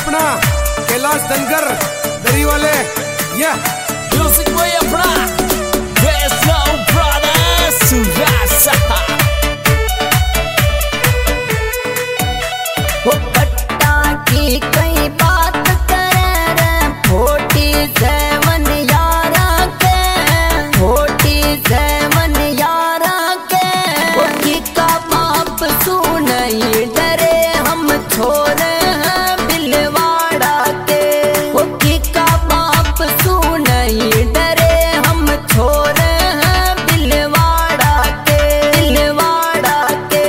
अपना कैलाश धनगर दरी वाले या म्यूजिक में अपना वैष्णो ब्रदर्स सुरासा वो पट्टा की कई बात करे 47 यारा के 47 यारा के वो की का बाप सुनई डरे हम छोरे हैं बिलवाड़ा के वो की का बाप सुनई डरे हम छोरे हैं बिलवाड़ा के बिलवाड़ा के।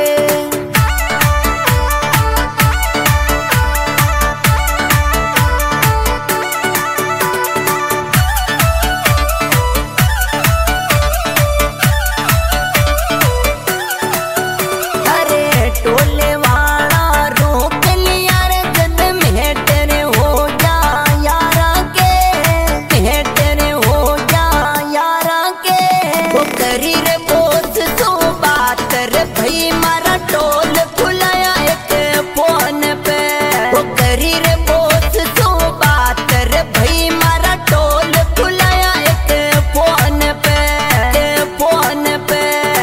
टोले वाला रोक लिया रे जद मेहटरे हो जा यारा के मेहटरे हो जा यारा के वो करी रे बोझ तो बात रे भाई मारा टोल खुलाया एक फोन पे वो करी रे बोझ तो बात रे भाई मारा टोल खुलाया एक फोन पे फोन पे।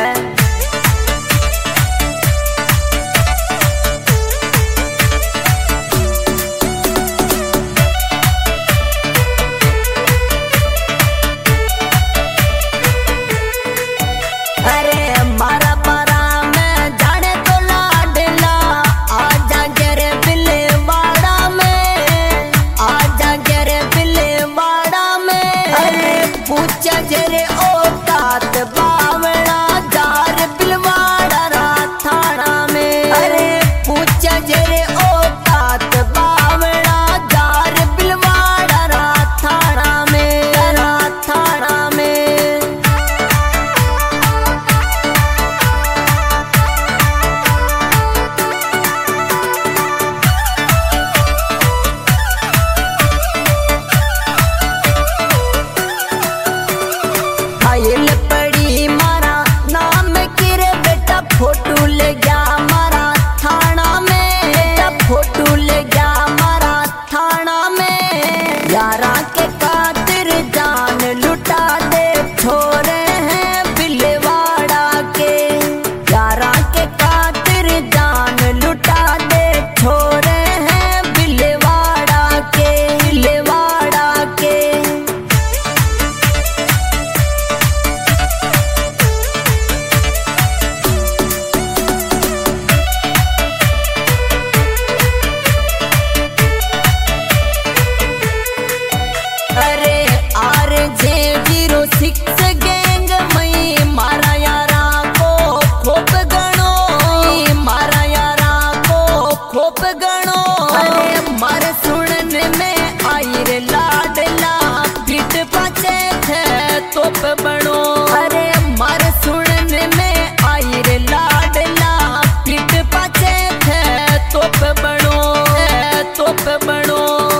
अरे मारा पारा में जाने तो लाडला आजा गेरे बिलवाड़ा में आजा गेरे बिलवाड़ा में अरे पूछा जरे औकात बावड़ा जार बिलवाड़ा राथाड़ा में अरे पूछा जरे औकात बावड़ा जार बिलवाड़ा राथाड़ा में राथाड़ा में। आयल पड़ी मारा नाम किरे बेटा फोटो ले गया मारा थाना में बेटा फोटो ले गया मारा थाना में यारा के खातिर जान लुटा दे छोरे हैं बिलवाड़ा के यारा के खातिर जान लुटा दे छोरे हैं बिलवाड़ा के बिलवाड़ा के। अरे RJ06 गैंग मई मारा यारा को खूब गणो मारा यारा को खूब गणो अरे मर सुनने में आई रे लाडला पीठ पाचे थे तोप बनो अरे मर सुनने में आई रे लाडला पीठ पाचे थे तोप बनो तोप बनो।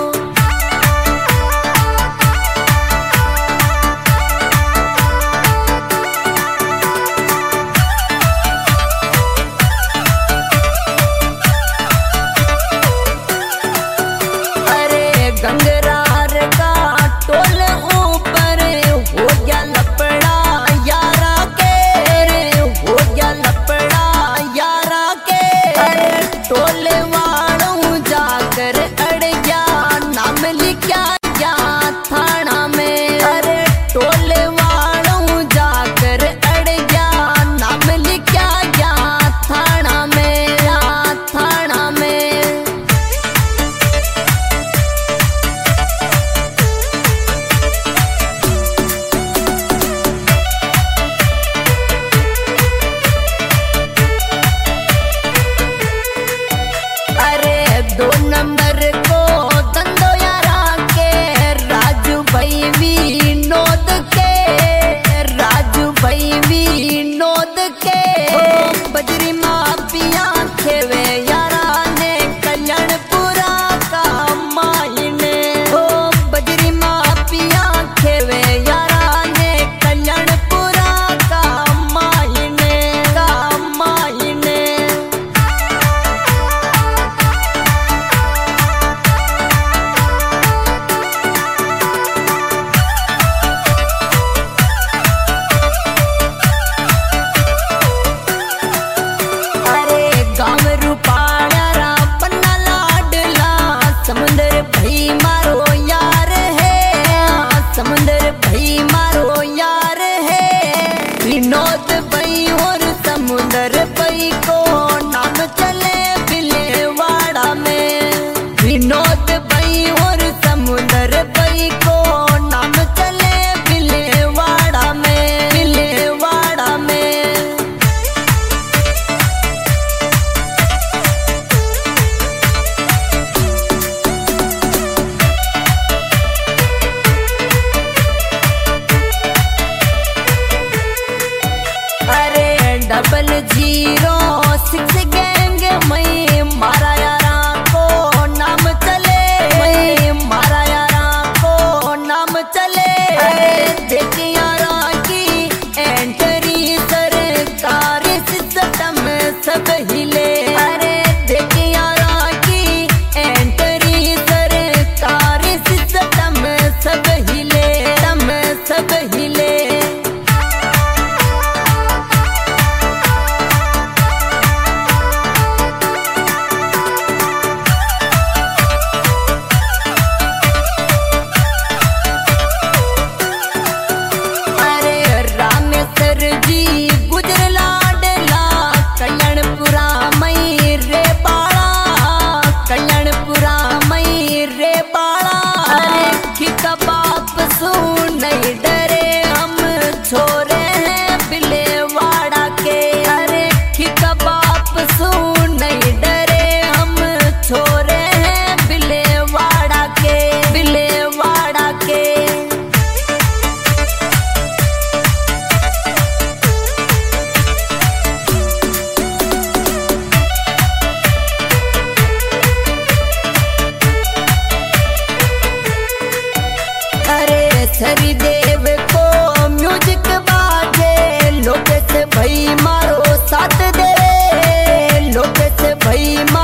अरे गंगरार का टोल ऊपर हो गया लपड़ा यारा के रे हो गया लपड़ा यारा के अरे टोले वालों जाकर अड़ गया नाम लिखा गया थाना में अरे टोले वालों जाकर अड़ गया नाम लिखा गया थाना में थाना में। भाई